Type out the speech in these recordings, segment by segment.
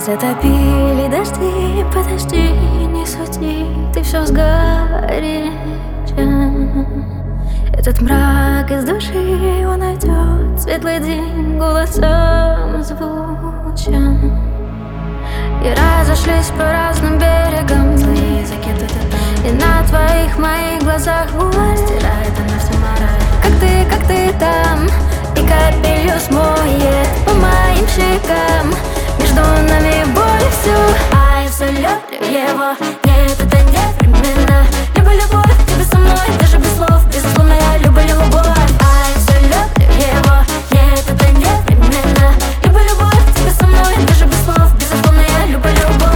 затопили дожди, подожди, не суди, ты все сгоряча. Этот мрак из души, он уйдет, светлый день голосом звучен. И разошлись по разным берегам злые языки, и на твоих моих глазах вуаль стирает она все мораль. Как ты там, и капелью смоет по моим щекам. Между нами боль всю, а я все люблю его. Нет, это не временно. Люблю любовь, тебе со мной, даже без слов. Безусловно, я люблю любовь, а я все люблю его. Нет, это не временно. Люблю любовь, тебе со мной, даже без слов. Безусловно, я люблю любовь.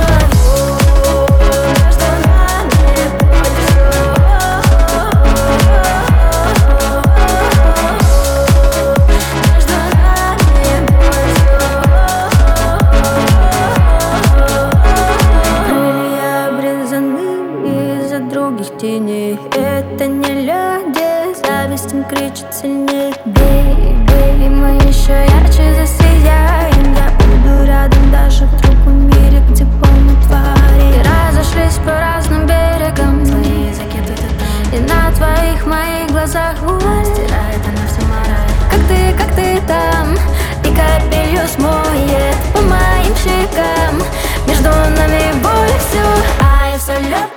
Других теней, это не люди, зависть им кричит сильнее. Бей, бей, мы еще ярче засияем. Я буду рядом даже в другом мире, где полно тварей. Разошлись по разным берегам злые языки, и на твоих моих глазах вуаль стирает она все мораль. Как ты там, и капелью смоет по моим щекам. Между нами боль всю, а я все люблю.